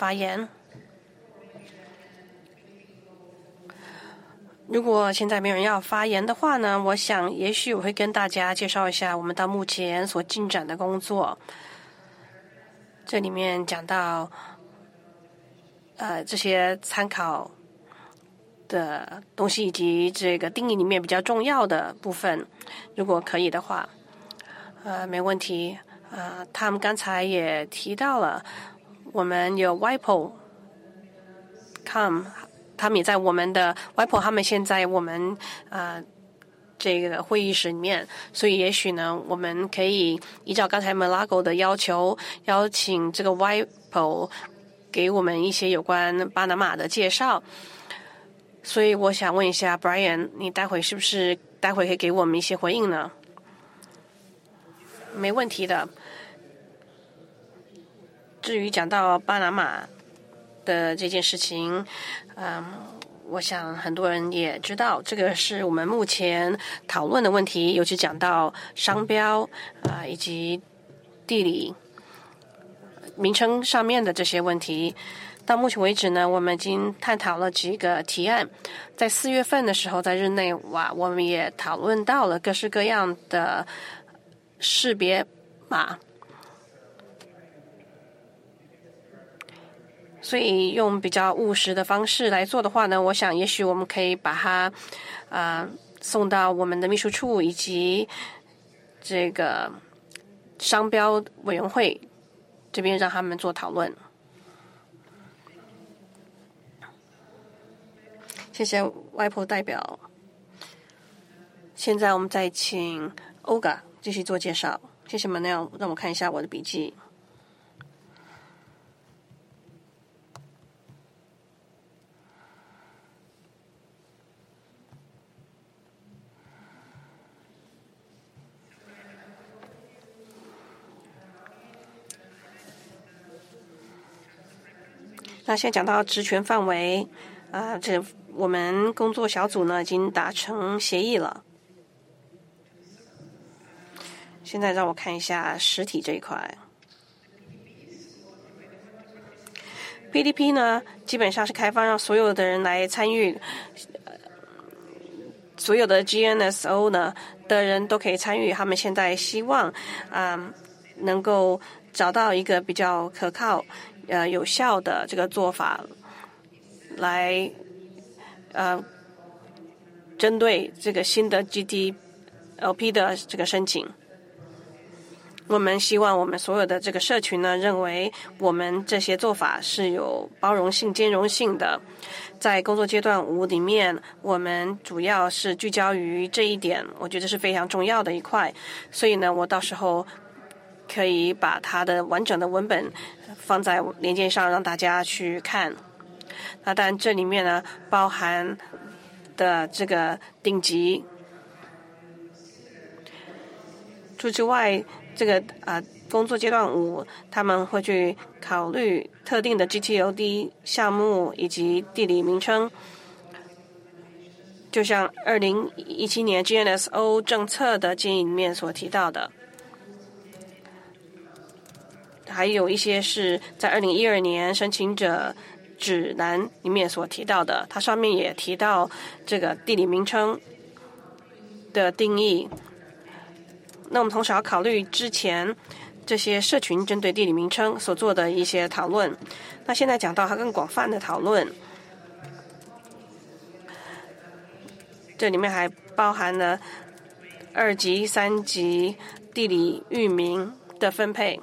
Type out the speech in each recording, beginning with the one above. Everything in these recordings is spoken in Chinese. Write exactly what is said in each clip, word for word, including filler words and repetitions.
发言？如果现在没有人要发言的话呢，我想也许我会跟大家介绍一下我们到目前所进展的工作。这里面讲到呃这些参考的东西以及这个定义里面比较重要的部分，如果可以的话，呃没问题。呃，他们刚才也提到了，我们有 W I P O com。他们也在我们的 W I P O， 他们现在我们呃这个会议室里面，所以也许呢，我们可以依照刚才 Malago 的要求，邀请这个 W I P O 给我们一些有关巴拿马的介绍。所以我想问一下 Brian， 你待会是不是待会可以给我们一些回应呢？没问题的。至于讲到巴拿马的这件事情，嗯，我想很多人也知道，这个是我们目前讨论的问题，尤其讲到商标啊、呃、以及地理名称上面的这些问题。到目前为止呢，我们已经探讨了几个提案。在四月份的时候，在日内瓦，我们也讨论到了各式各样的识别码。所以用比较务实的方式来做的话呢，我想也许我们可以把它呃送到我们的秘书处以及这个商标委员会这边，让他们做讨论。谢谢 W I P O 代表。现在我们再请 Olga 继续做介绍。谢谢 Manel， 让我看一下我的笔记。那现在讲到职权范围，啊、呃，这我们工作小组呢已经达成协议了。现在让我看一下实体这一块。P D P 呢，基本上是开放让所有的人来参与，呃、所有的 G N S O 呢的人都可以参与。他们现在希望啊、呃，能够找到一个比较可靠。呃，有效的这个做法来呃，针对这个新的 G T L P 的这个申请，我们希望我们所有的这个社群呢，认为我们这些做法是有包容性、兼容性的。在工作阶段五里面，我们主要是聚焦于这一点，我觉得是非常重要的一块。所以呢，我到时候可以把它的完整的文本放在链接上，让大家去看。那当然，这里面呢包含的这个顶级。除此之外，这个啊、呃、工作阶段五，他们会去考虑特定的 G T L D 项目以及地理名称。就像二零一七年 G N S O 政策的建议里面所提到的。还有一些是在二零一二年申请者指南里面所提到的，它上面也提到这个地理名称的定义。那我们同时要考虑之前这些社群针对地理名称所做的一些讨论。那现在讲到它更广泛的讨论，这里面还包含了二级、三级地理域名的分配。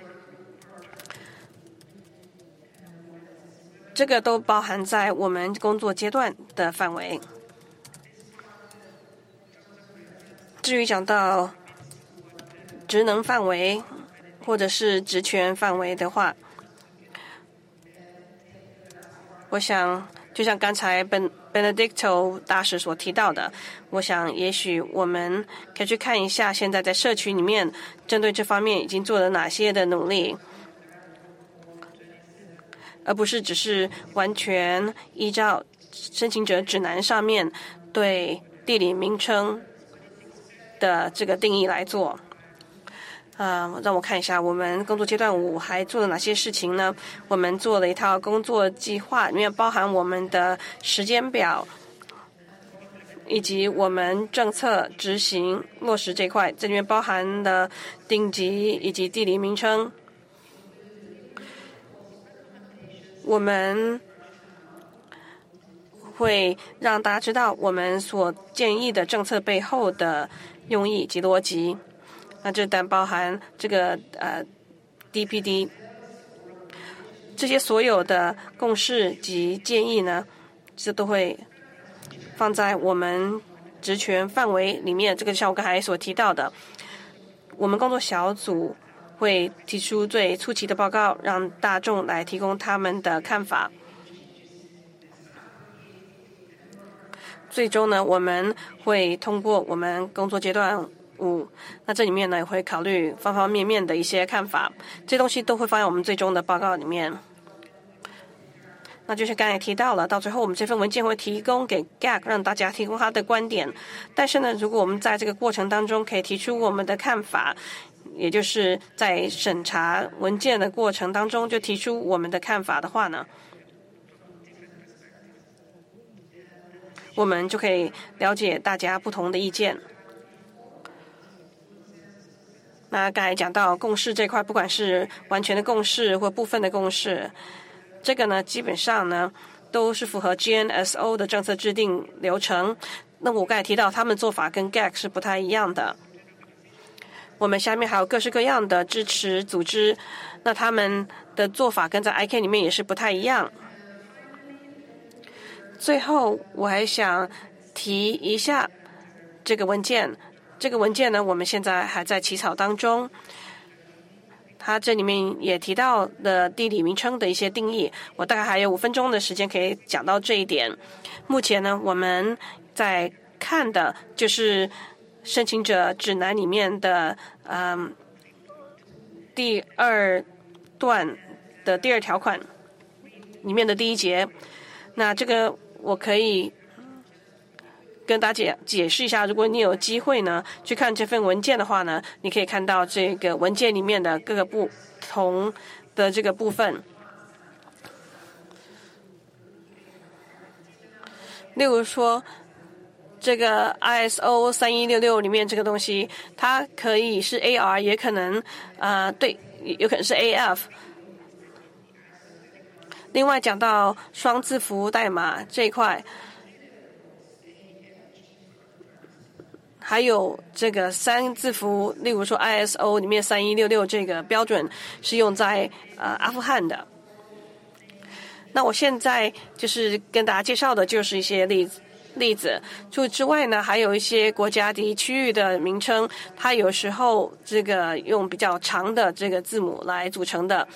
这个都包含在我们工作阶段的范围。至于讲到职能范围或者是职权范围的话，我想就像刚才 Ben Benedicto 大使所提到的，我想也许我们可以去看一下现在在社区里面针对这方面已经做了哪些的努力，而不是只是完全依照申请者指南上面对地理名称的这个定义来做。 呃，让我看一下，我们工作阶段五还做了哪些事情呢？我们做了一套工作计划，里面包含我们的时间表，以及我们政策执行落实这块，这里面包含了顶级以及地理名称。我们会让大家知道我们所建议的政策背后的用意及逻辑。那这单包含这个呃 D P D， 这些所有的共识及建议呢，这都会放在我们职权范围里面。这个像我刚才所提到的，我们工作小组会提出最初期的报告，让大众来提供他们的看法。最终呢，我们会通过我们工作阶段五，那这里面呢也会考虑方方面面的一些看法，这些东西都会放在我们最终的报告里面。那就是刚才提到了，到最后我们这份文件会提供给 G A C， 让大家提供他的观点。但是呢，如果我们在这个过程当中可以提出我们的看法，也就是在审查文件的过程当中就提出我们的看法的话呢，我们就可以了解大家不同的意见。那刚才讲到共识这块，不管是完全的共识或部分的共识，这个呢基本上呢都是符合 G N S O 的政策制定流程。那我刚才提到他们做法跟 G A C 是不太一样的。我们下面还有各式各样的支持组织，那他们的做法跟在 I C A N 里面也是不太一样。最后我还想提一下这个文件，这个文件呢我们现在还在起草当中，它这里面也提到了地理名称的一些定义，我大概还有五分钟的时间可以讲到这一点。目前呢我们在看的就是申请者指南里面的嗯第二段的第二条款里面的第一节。那这个我可以跟大家解解释一下，如果你有机会呢去看这份文件的话呢，你可以看到这个文件里面的各个不同的这个部分。例如说这个 I S O 三一六六里面这个东西，它可以是 A R， 也可能呃对，有可能是 A F。另外讲到双字符代码这一块，还有这个三字符，例如说 I S O 里面三一六六这个标准是用在呃阿富汗的。那我现在就是跟大家介绍的就是一些例子。例子除此之外呢，还有一些国家及区域的名称，它有时候这个用比较长的这个字母来组成的。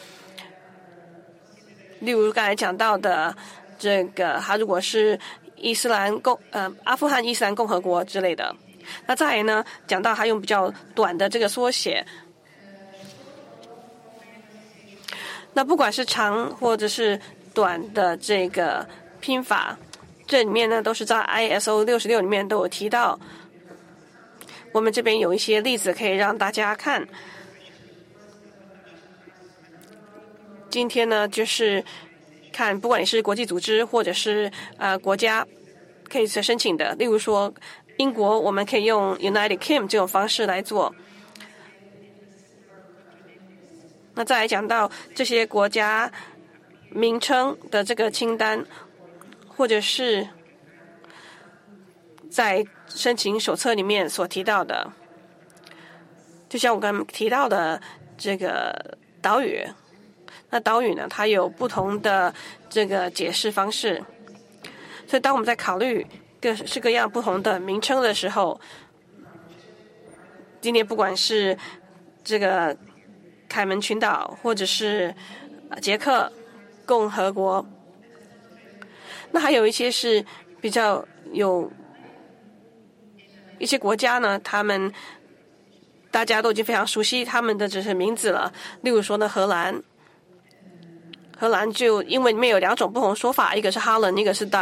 例如刚才讲到的这个，它如果是伊斯兰共呃阿富汗伊斯兰共和国之类的。那再来呢，讲到它用比较短的这个缩写。那不管是长或者是短的这个拼法，这里面呢都是在 I S O 六十六里面都有提到。我们这边有一些例子可以让大家看。今天呢就是看不管你是国际组织或者是呃国家可以申请的，例如说英国我们可以用 United Kingdom 这种方式来做。那再来讲到这些国家名称的这个清单，或者是在申请手册里面所提到的，就像我刚刚提到的这个岛屿，那岛屿呢它有不同的这个解释方式，所以当我们在考虑各式各样不同的名称的时候，今天不管是这个凯门群岛或者是捷克共和国，那还有一些是比较有一些国家呢，他们大家都已经非常熟悉他们的这些名字了。例如说呢，荷兰，荷兰就英文里面有两种不同说法，一个是 Holland， 一个是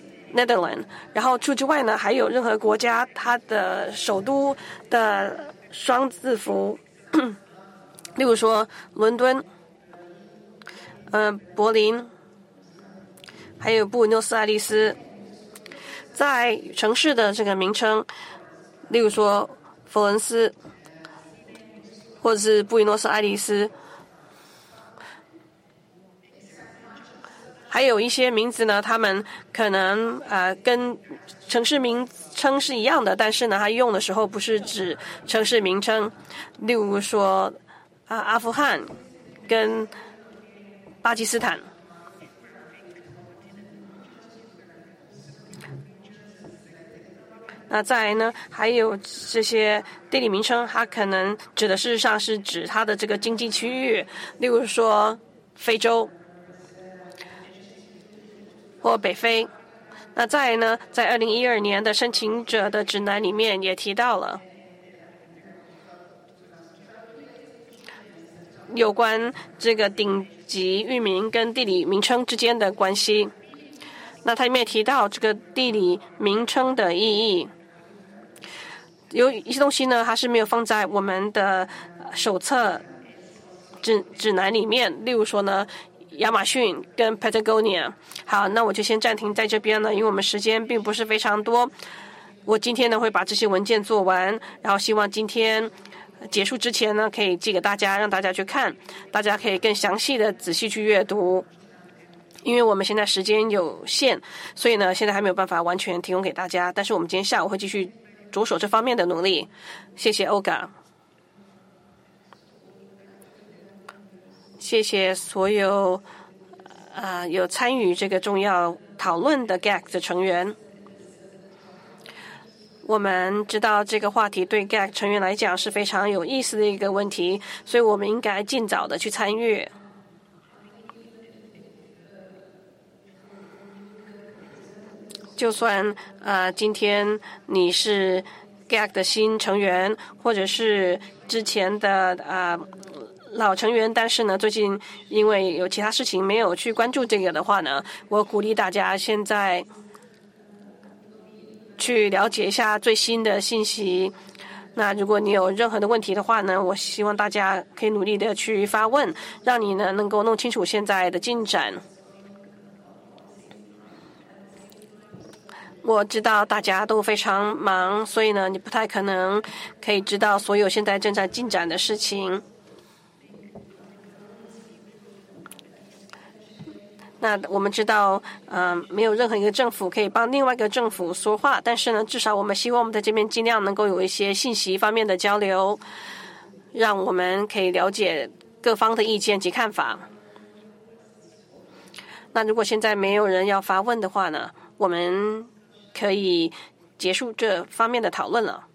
Dutch。Netherlands， 然后除之外呢，还有任何国家它的首都的双字符，例如说伦敦、呃柏林，还有布宜诺斯艾利斯。在城市的这个名称，例如说佛罗伦斯，或者是布宜诺斯艾利斯，还有一些名字呢，他们可能呃跟城市名称是一样的，但是呢，它用的时候不是指城市名称，例如说啊、呃、阿富汗跟巴基斯坦。那再来呢，还有这些地理名称，它可能指的事实上是指它的这个经济区域，例如说非洲或北非。那再来呢，在二零一二年的申请者的指南里面也提到了有关这个顶级域名跟地理名称之间的关系。那它里面提到这个地理名称的意义，有一些东西呢，它是没有放在我们的手册指指南里面，例如说呢，亚马逊跟 Patagonia。好，那我就先暂停在这边了，因为我们时间并不是非常多。我今天呢会把这些文件做完，然后希望今天结束之前呢，可以寄给大家，让大家去看，大家可以更详细的、仔细去阅读。因为我们现在时间有限，所以呢，现在还没有办法完全提供给大家。但是我们今天下午会继续着手这方面的努力。谢谢欧嘎，谢谢所有啊、呃、有参与这个重要讨论的 G A C 的成员。我们知道这个话题对 G A C 成员来讲是非常有意思的一个问题，所以我们应该尽早的去参与。就算呃今天你是 G A C 的新成员，或者是之前的呃老成员，但是呢最近因为有其他事情没有去关注这个的话呢，我鼓励大家现在去了解一下最新的信息。那如果你有任何的问题的话呢，我希望大家可以努力的去发问，让你呢能够弄清楚现在的进展。我知道大家都非常忙，所以呢，你不太可能可以知道所有现在正在进展的事情。那我们知道，嗯、呃，没有任何一个政府可以帮另外一个政府说话，但是呢，至少我们希望我们在这边尽量能够有一些信息方面的交流，让我们可以了解各方的意见及看法。那如果现在没有人要发问的话呢，我们可以结束这方面的讨论了。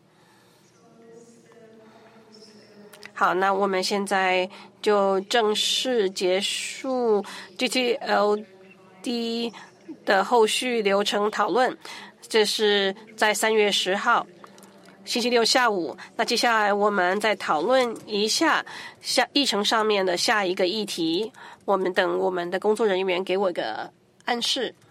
好，那我们现在就正式结束 G T L D 的后续流程讨论。这是在三月十号星期六下午。那接下来我们再讨论一下下议程上面的下一个议题。我们等我们的工作人员给我个暗示。